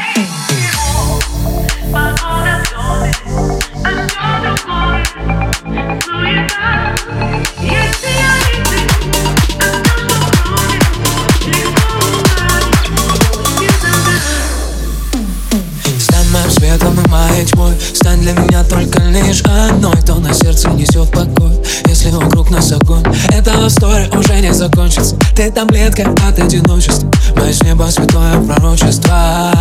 Погода в доме, а все другое суета. Есть я и ты, а все, что кроме, легко уладить без тебя. Стань моим светом и моей тьмой, стань для меня только лишь одной, кто на сердце несет покой. Если вокруг нас огонь, эта история уже не закончится. Ты таблетка от одиночества, мое с неба святое пророчество.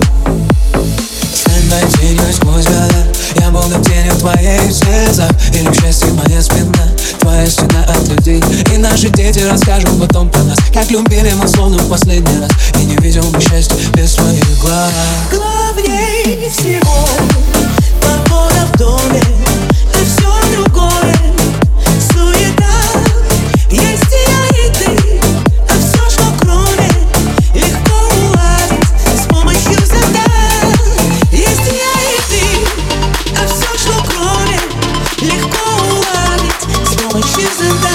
Стань моей тенью сквозь года, я буду тенью твоей слезах. Или в счастье моя спина, твоя стена от людей. И наши дети расскажут потом про нас, как любили мы словно в последний раз. И не видел бы счастья без твоих глаз. Главнее всего погода в доме, а все другое суета. Есть я и ты, а все, что кроме, легко уладить с помощью задач. Есть я и ты, а все, что кроме, легко уладить с помощью задач.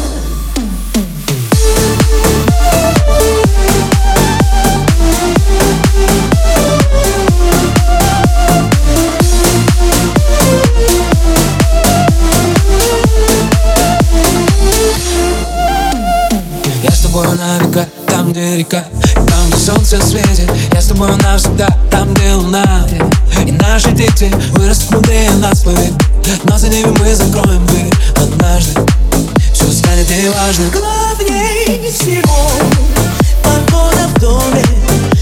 Я с тобой на века, там где река, там где солнце светит. Я с тобой навсегда, там где луна. И наши дети вырастут мудрее нас, поверь. Но за ними мы закроем дверь. Однажды все станет неважно. Главнее всего погода в доме,